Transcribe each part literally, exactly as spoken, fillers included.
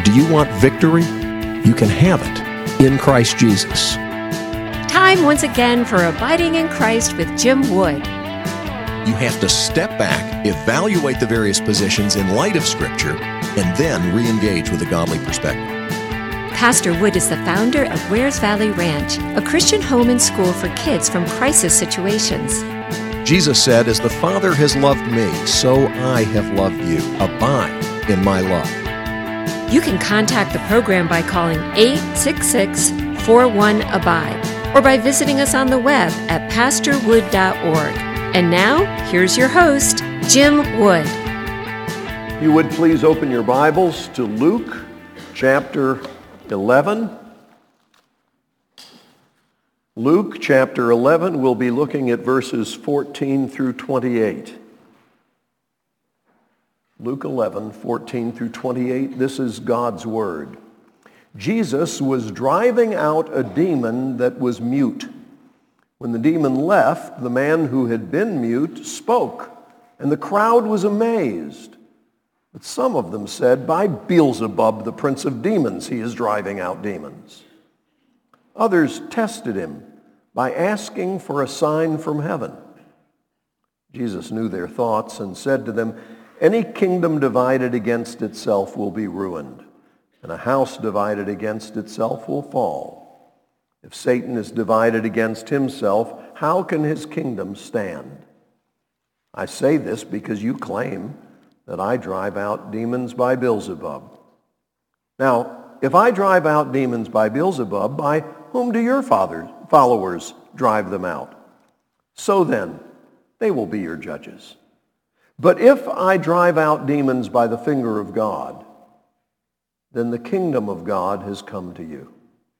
Do you want victory? You can have it in Christ Jesus. Time once again for Abiding in Christ with Jim Wood. You have to step back, evaluate the various positions in light of Scripture, and then re-engage with a godly perspective. Pastor Wood is the founder of Wares Valley Ranch, a Christian home and school for kids from crisis situations. Jesus said, "As the Father has loved me, so I have loved you. Abide in my love." You can contact the program by calling eight six six, four one, A B I D E or by visiting us on the web at pastor wood dot org. And now, here's your host, Jim Wood. You would please open your Bibles to Luke chapter eleven. Luke chapter eleven, we'll be looking at verses fourteen through twenty-eight. Luke eleven, fourteen through twenty-eight, this is God's Word. Jesus was driving out a demon that was mute. When the demon left, the man who had been mute spoke, and the crowd was amazed. But some of them said, "By Beelzebub, the prince of demons, he is driving out demons." Others tested him by asking for a sign from heaven. Jesus knew their thoughts and said to them, "Any kingdom divided against itself will be ruined, and a house divided against itself will fall. If Satan is divided against himself, how can his kingdom stand? I say this because you claim that I drive out demons by Beelzebub. Now, if I drive out demons by Beelzebub, by whom do your father, followers drive them out? So then, they will be your judges. But if I drive out demons by the finger of God, then the kingdom of God has come to you.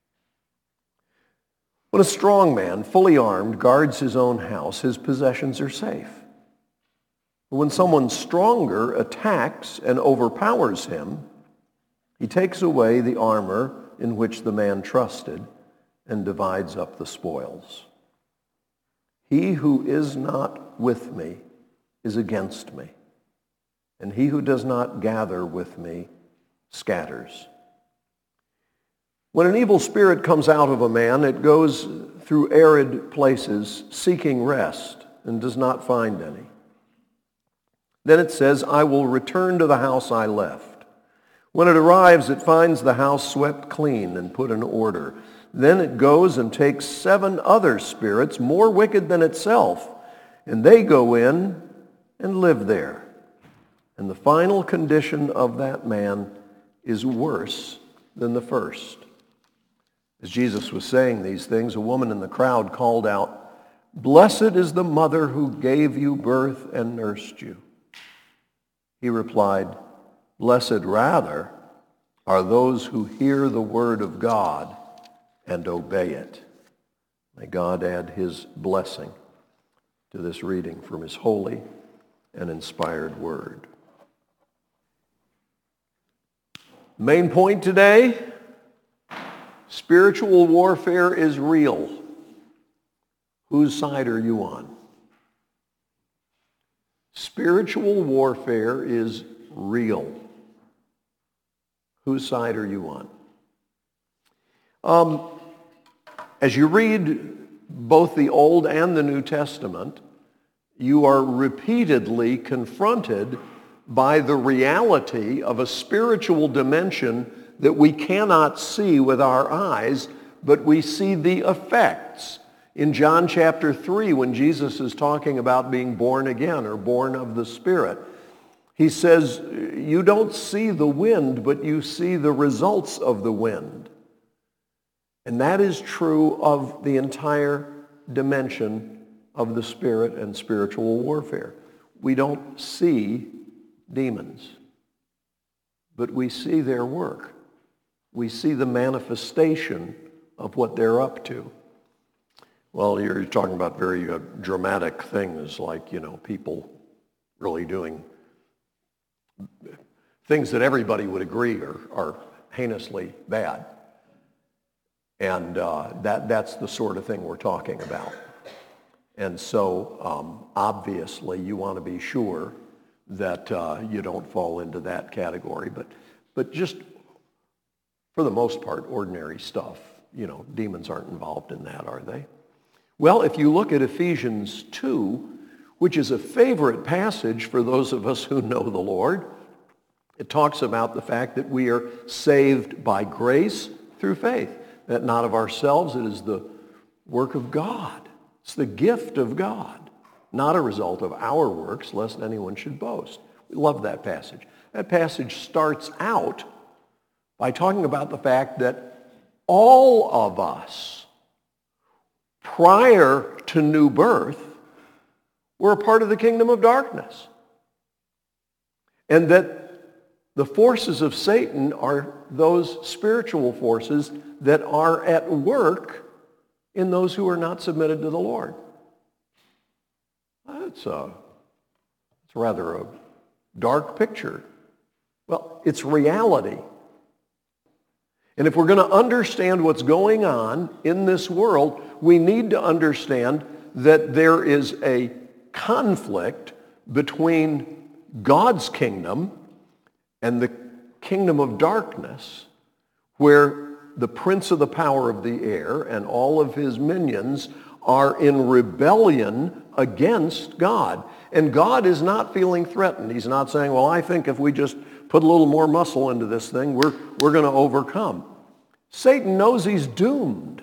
When a strong man, fully armed, guards his own house, his possessions are safe. But when someone stronger attacks and overpowers him, he takes away the armor in which the man trusted and divides up the spoils. He who is not with me is against me, and he who does not gather with me scatters. When an evil spirit comes out of a man, it goes through arid places seeking rest and does not find any. Then it says, I will return to the house I left. When it arrives, it finds the house swept clean and put in order. Then it goes and takes seven other spirits more wicked than itself, and they go in and live there. And the final condition of that man is worse than the first. As Jesus was saying these things, a woman in the crowd called out, "Blessed is the mother who gave you birth and nursed you." He replied, "Blessed rather are those who hear the word of God and obey it." May God add his blessing to this reading from his holy and inspired word. Main point today, spiritual warfare is real. Whose side are you on? Spiritual warfare is real. Whose side are you on? Um, as you read both the Old and the New Testament, you are repeatedly confronted by the reality of a spiritual dimension that we cannot see with our eyes, but we see the effects. In John chapter three, when Jesus is talking about being born again or born of the Spirit, he says, you don't see the wind, but you see the results of the wind. And that is true of the entire dimension of the Spirit and spiritual warfare. We don't see demons, but we see their work. We see the manifestation of what they're up to. Well, you're talking about very uh, dramatic things like, you know, people really doing things that everybody would agree are, are heinously bad. And uh, that that's the sort of thing we're talking about. And so, um, obviously, you want to be sure that uh, you don't fall into that category. But, but just For the most part, ordinary stuff. You know, demons aren't involved in that, are they? Well, if you look at Ephesians two, which is a favorite passage for those of us who know the Lord, it talks about the fact that we are saved by grace through faith. That not of ourselves, it is the work of God. It's the gift of God, not a result of our works, lest anyone should boast. We love that passage. That passage starts out by talking about the fact that all of us, prior to new birth, were a part of the kingdom of darkness. And that the forces of Satan are those spiritual forces that are at work in those who are not submitted to the Lord. That's a, it's rather a dark picture. Well, it's reality. And if we're going to understand what's going on in this world, we need to understand that there is a conflict between God's kingdom and the kingdom of darkness, where the prince of the power of the air and all of his minions are in rebellion against God. And God is not feeling threatened. He's not saying, well, I think if we just put a little more muscle into this thing, we're, we're going to overcome. Satan knows he's doomed.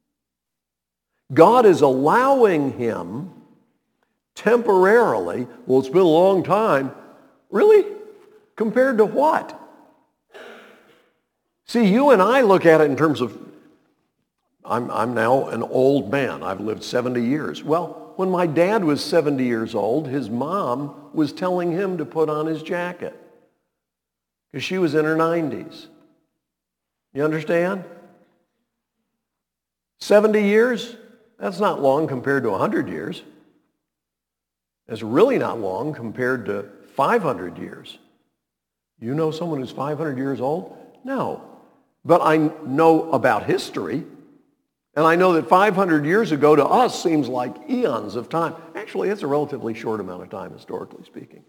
God is allowing him temporarily, well, it's been a long time. Really? Compared to what? See, you and I look at it in terms of, I'm, I'm now an old man. I've lived seventy years. Well, when my dad was seventy years old, his mom was telling him to put on his jacket because she was in her nineties. You understand? seventy years, that's not long compared to one hundred years. It's really not long compared to five hundred years. You know someone who's five hundred years old? No. But I know about history, and I know that five hundred years ago to us seems like eons of time. Actually, it's a relatively short amount of time, historically speaking.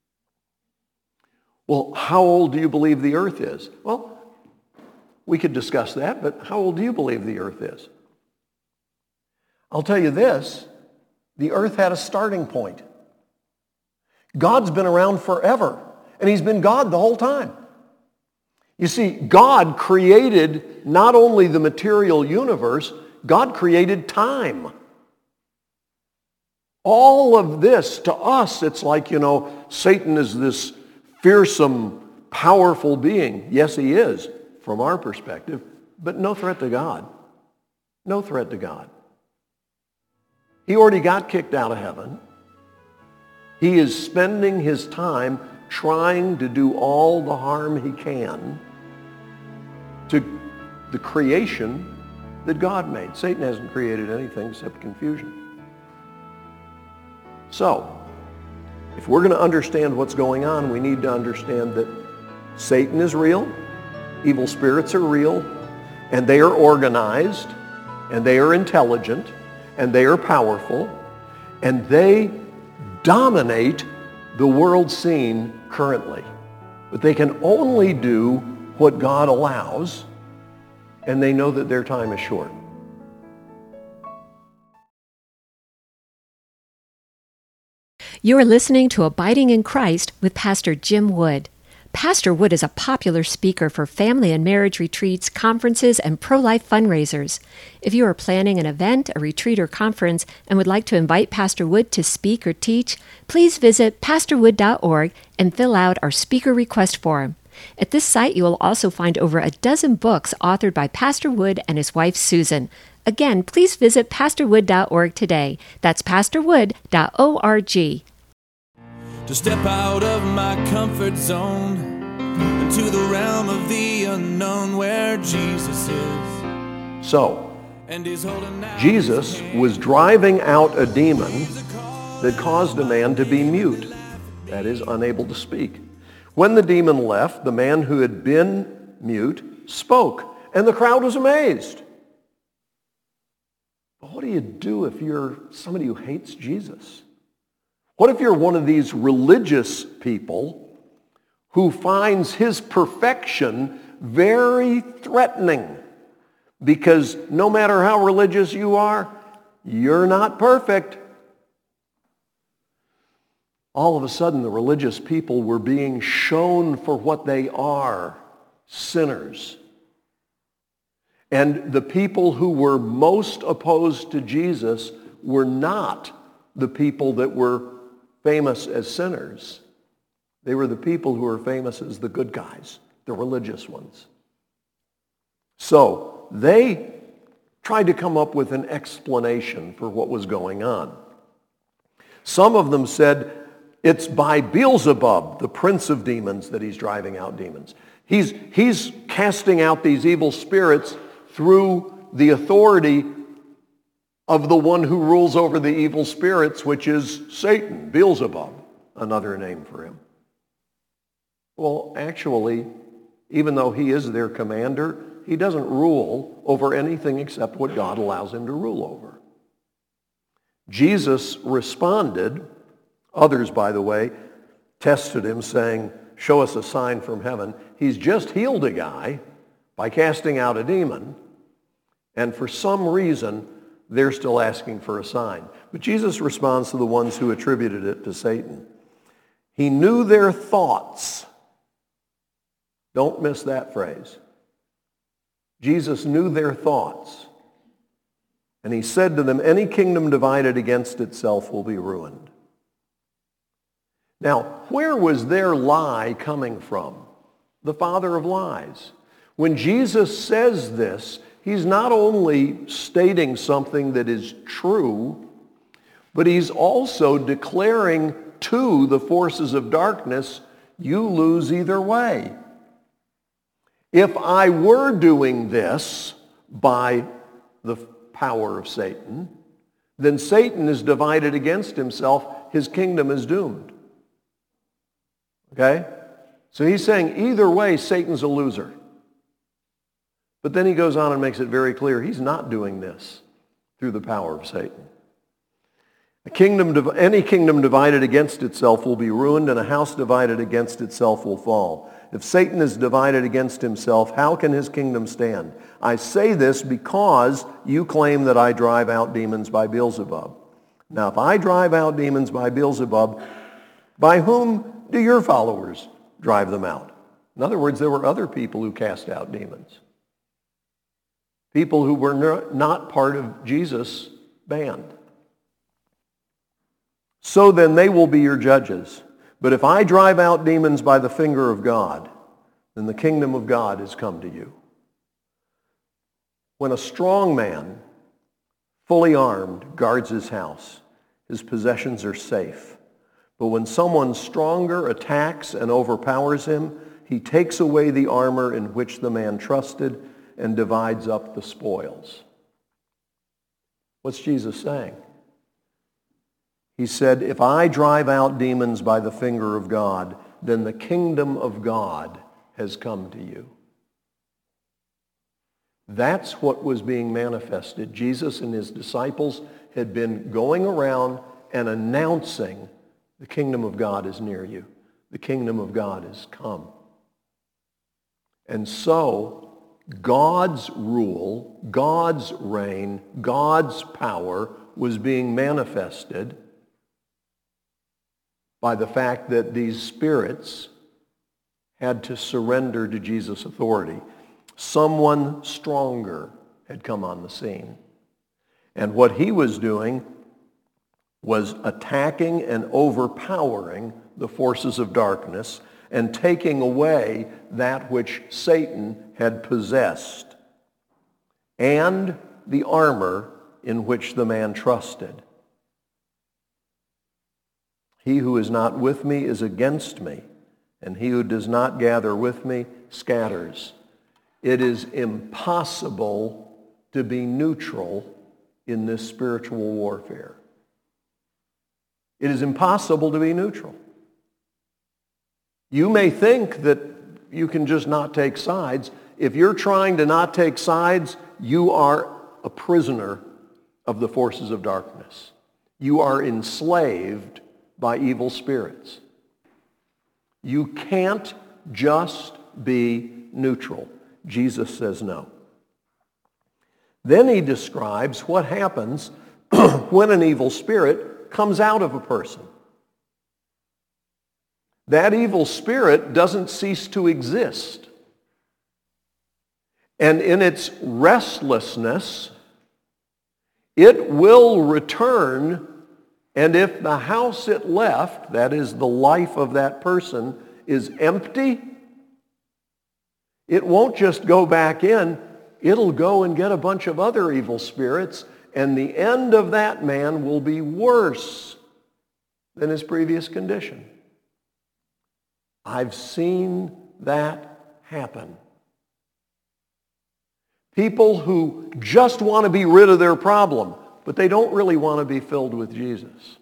Well, how old do you believe the earth is? Well, we could discuss that, but how old do you believe the earth is? I'll tell you this, the earth had a starting point. God's been around forever, and he's been God the whole time. You see, God created not only the material universe, God created time. All of this, to us, it's like, you know, Satan is this fearsome, powerful being. Yes, he is, from our perspective, but no threat to God. No threat to God. He already got kicked out of heaven. He is spending his time trying to do all the harm he can to the creation that God made. Satan hasn't created anything except confusion. So, if we're going to understand what's going on, we need to understand that Satan is real, evil spirits are real, and they are organized, and they are intelligent, and they are powerful, and they dominate the world scene currently. But they can only do what God allows, and they know that their time is short. You're listening to Abiding in Christ with Pastor Jim Wood. Pastor Wood is a popular speaker for family and marriage retreats, conferences, and pro-life fundraisers. If you are planning an event, a retreat, or conference and would like to invite Pastor Wood to speak or teach, please visit pastor wood dot org and fill out our speaker request form. At this site, you will also find over a dozen books authored by Pastor Wood and his wife, Susan. Again, please visit pastor wood dot org today. That's pastor wood dot org. To step out of my comfort zone into the realm of the unknown where Jesus is. So, Jesus was driving out a demon that caused a man to be mute, that is, unable to speak. When the demon left, the man who had been mute spoke, and the crowd was amazed. But what do you do if you're somebody who hates Jesus? What if you're one of these religious people who finds his perfection very threatening, because no matter how religious you are, you're not perfect. All of a sudden, the religious people were being shown for what they are, sinners. And the people who were most opposed to Jesus were not the people that were famous as sinners. They were the people who were famous as the good guys, the religious ones. So they tried to come up with an explanation for what was going on. Some of them said, it's by Beelzebub, the prince of demons, that he's driving out demons. He's, he's casting out these evil spirits through the authority of the one who rules over the evil spirits, which is Satan, Beelzebub, another name for him. Well, actually, even though he is their commander, he doesn't rule over anything except what God allows him to rule over. Jesus responded. Others, by the way, tested him, saying, show us a sign from heaven. He's just healed a guy by casting out a demon, and for some reason, they're still asking for a sign. But Jesus responds to the ones who attributed it to Satan. He knew their thoughts. Don't miss that phrase. Jesus knew their thoughts. And he said to them, any kingdom divided against itself will be ruined. Now, where was their lie coming from? The father of lies. When Jesus says this, he's not only stating something that is true, but he's also declaring to the forces of darkness, you lose either way. If I were doing this by the power of Satan, then Satan is divided against himself. His kingdom is doomed. Okay? So he's saying either way, Satan's a loser. But then he goes on and makes it very clear he's not doing this through the power of Satan. A kingdom, any kingdom divided against itself will be ruined, and a house divided against itself will fall. If Satan is divided against himself, how can his kingdom stand? I say this because you claim that I drive out demons by Beelzebub. Now, if I drive out demons by Beelzebub, by whom do your followers drive them out? In other words, there were other people who cast out demons. People who were not part of Jesus' band. So then they will be your judges. But if I drive out demons by the finger of God, then the kingdom of God has come to you. When a strong man, fully armed, guards his house, his possessions are safe. But when someone stronger attacks and overpowers him, he takes away the armor in which the man trusted and divides up the spoils. What's Jesus saying? He said, if I drive out demons by the finger of God, then the kingdom of God has come to you. That's what was being manifested. Jesus and his disciples had been going around and announcing, the kingdom of God is near you. The kingdom of God has come. And so, God's rule, God's reign, God's power was being manifested by the fact that these spirits had to surrender to Jesus' authority. Someone stronger had come on the scene. And what he was doing was attacking and overpowering the forces of darkness and taking away that which Satan had possessed and the armor in which the man trusted. He who is not with me is against me, and he who does not gather with me scatters. It is impossible to be neutral in this spiritual warfare. It is impossible to be neutral. You may think that you can just not take sides. If you're trying to not take sides, you are a prisoner of the forces of darkness. You are enslaved by evil spirits. You can't just be neutral. Jesus says no. Then he describes what happens when an evil spirit comes out of a person. That evil spirit doesn't cease to exist. And in its restlessness, it will return, and if the house it left, that is the life of that person, is empty, it won't just go back in, it'll go and get a bunch of other evil spirits, and the end of that man will be worse than his previous condition. I've seen that happen. People who just want to be rid of their problem, but they don't really want to be filled with Jesus.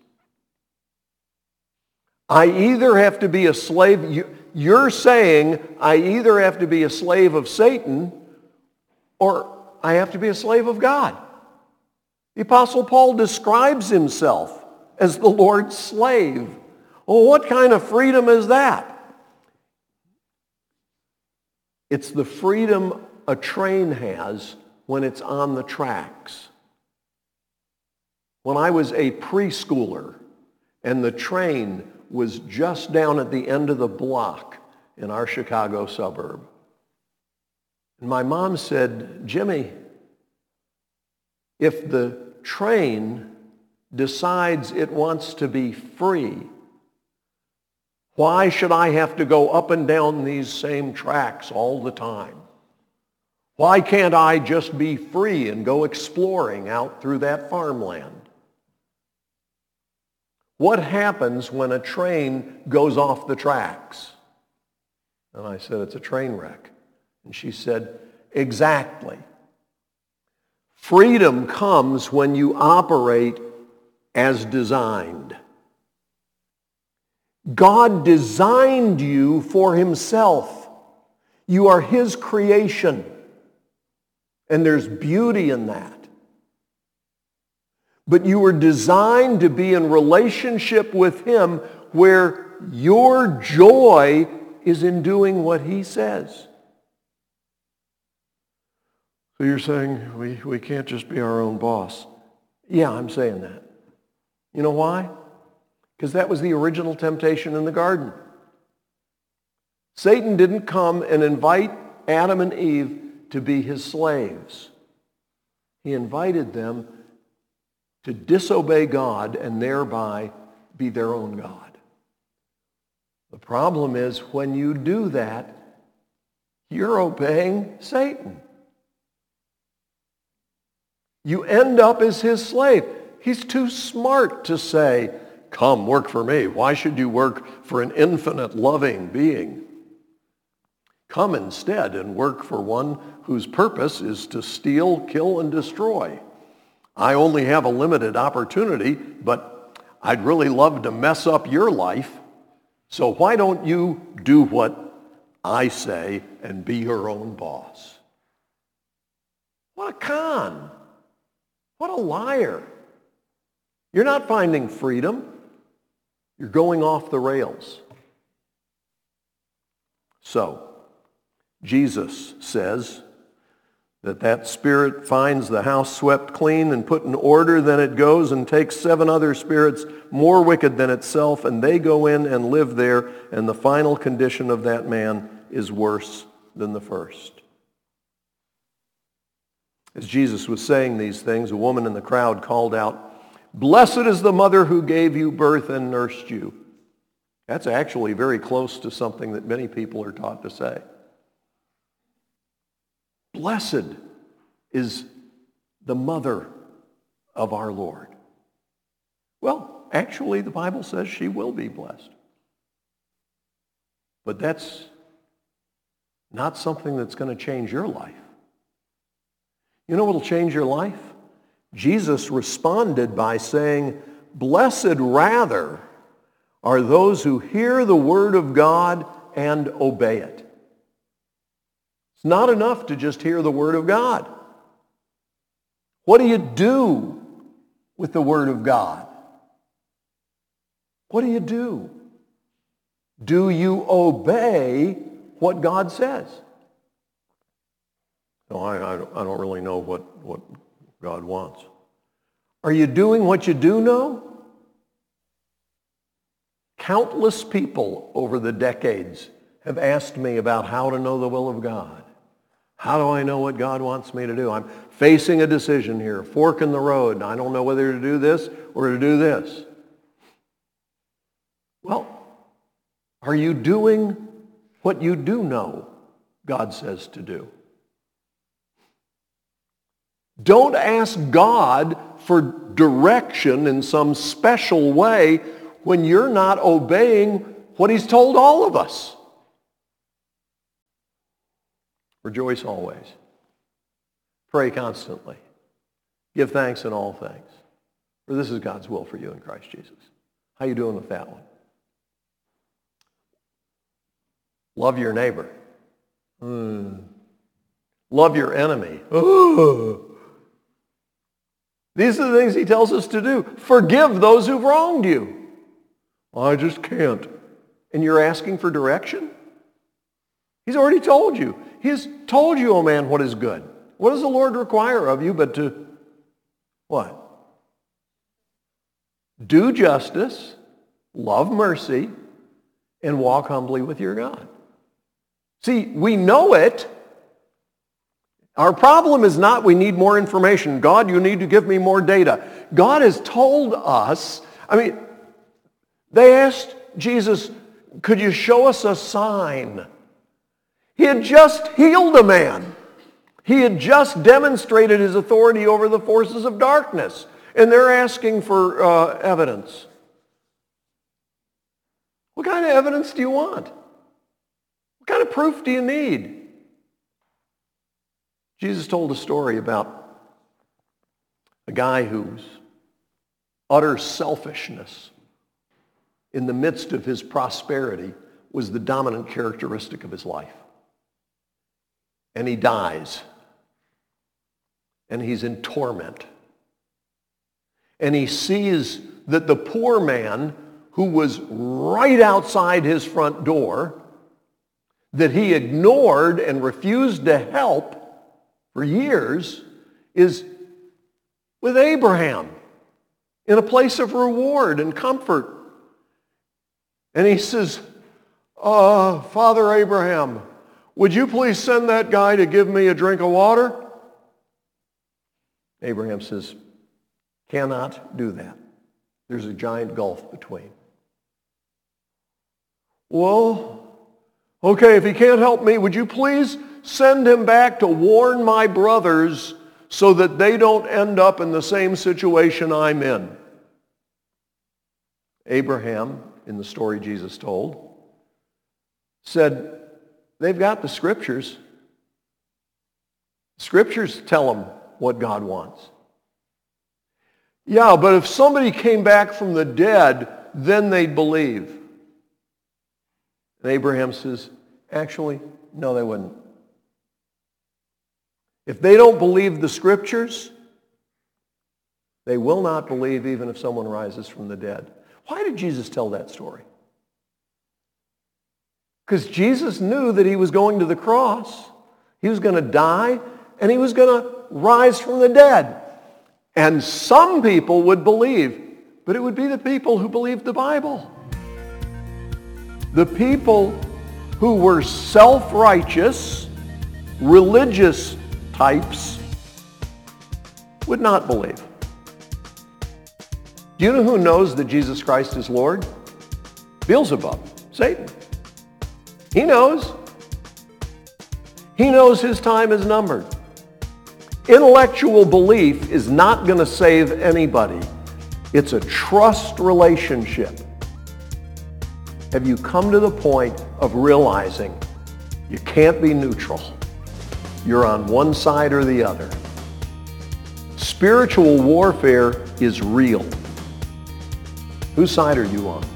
I either have to be a slave, you're saying I either have to be a slave of Satan or I have to be a slave of God. The Apostle Paul describes himself as the Lord's slave. Well, what kind of freedom is that? It's the freedom a train has when it's on the tracks. When I was a preschooler and the train was just down at the end of the block in our Chicago suburb, and my mom said, Jimmy, if the train decides it wants to be free, why should I have to go up and down these same tracks all the time? Why can't I just be free and go exploring out through that farmland? What happens when a train goes off the tracks? And I said, it's a train wreck. And she said, exactly. Freedom comes when you operate as designed. God designed you for himself. You are his creation. And there's beauty in that. But you were designed to be in relationship with him where your joy is in doing what he says. So you're saying we, we can't just be our own boss. Yeah, I'm saying that. You know why? Because that was the original temptation in the garden. Satan didn't come and invite Adam and Eve to be his slaves. He invited them to disobey God and thereby be their own God. The problem is when you do that, you're obeying Satan. You end up as his slave. He's too smart to say, come work for me. Why should you work for an infinite loving being? Come instead and work for one whose purpose is to steal, kill, and destroy. I only have a limited opportunity, but I'd really love to mess up your life. So why don't you do what I say and be your own boss? What a con. What a liar. You're not finding freedom. You're going off the rails. So, Jesus says that that spirit finds the house swept clean and put in order, then it goes and takes seven other spirits more wicked than itself, and they go in and live there, and the final condition of that man is worse than the first. As Jesus was saying these things, a woman in the crowd called out, "Blessed is the mother who gave you birth and nursed you." That's actually very close to something that many people are taught to say. Blessed is the mother of our Lord. Well, actually, the Bible says she will be blessed. But that's not something that's going to change your life. You know what will change your life? Jesus responded by saying, "Blessed rather are those who hear the word of God and obey it." It's not enough to just hear the word of God. What do you do with the word of God? What do you do? Do you obey what God says? No, I, I, don't, I don't really know what, what God wants. Are you doing what you do know? Countless people over the decades have asked me about how to know the will of God. How do I know what God wants me to do? I'm facing a decision here, a fork in the road, and I don't know whether to do this or to do this. Well, are you doing what you do know God says to do? Don't ask God for direction in some special way when you're not obeying what he's told all of us. Rejoice always. Pray constantly. Give thanks in all things. For this is God's will for you in Christ Jesus. How you doing with that one? Love your neighbor. Mm. Love your enemy. Oh. These are the things he tells us to do. Forgive those who've wronged you. I just can't. And you're asking for direction? He's already told you. He's told you, oh man, what is good. What does the Lord require of you but to, what? Do justice, love mercy, and walk humbly with your God. See, we know it. Our problem is not we need more information. God, you need to give me more data. God has told us, I mean, they asked Jesus, could you show us a sign? He had just healed a man. He had just demonstrated his authority over the forces of darkness. And they're asking for uh, evidence. What kind of evidence do you want? What kind of proof do you need? Jesus told a story about a guy whose utter selfishness in the midst of his prosperity was the dominant characteristic of his life. And he dies. And he's in torment. And he sees that the poor man who was right outside his front door, that he ignored and refused to help for years, is with Abraham in a place of reward and comfort. And he says, uh, Father Abraham, would you please send that guy to give me a drink of water? Abraham says, cannot do that. There's a giant gulf between. Well, okay, if he can't help me, would you please send him back to warn my brothers so that they don't end up in the same situation I'm in? Abraham, in the story Jesus told, said, they've got the scriptures. Scriptures tell them what God wants. Yeah, but if somebody came back from the dead, then they'd believe. And Abraham says, actually, no, they wouldn't. If they don't believe the scriptures, they will not believe even if someone rises from the dead. Why did Jesus tell that story? Because Jesus knew that he was going to the cross, he was going to die, and he was going to rise from the dead. And some people would believe, but it would be the people who believed the Bible. The people who were self-righteous, religious types would not believe. Do you know who knows that Jesus Christ is Lord? Beelzebub, Satan. He knows. He knows his time is numbered. Intellectual belief is not going to save anybody. It's a trust relationship. Have you come to the point of realizing you can't be neutral? You're on one side or the other. Spiritual warfare is real. Whose side are you on?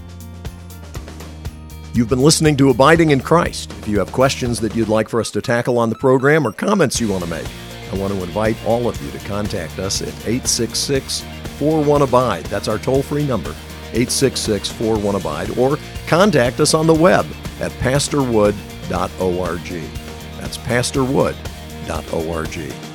You've been listening to Abiding in Christ. If you have questions that you'd like for us to tackle on the program or comments you want to make, I want to invite all of you to contact us at eight six six, four one, abide. That's our toll-free number, eight six six, four one, abide. Or contact us on the web at pastor wood dot org. That's pastor wood dot org.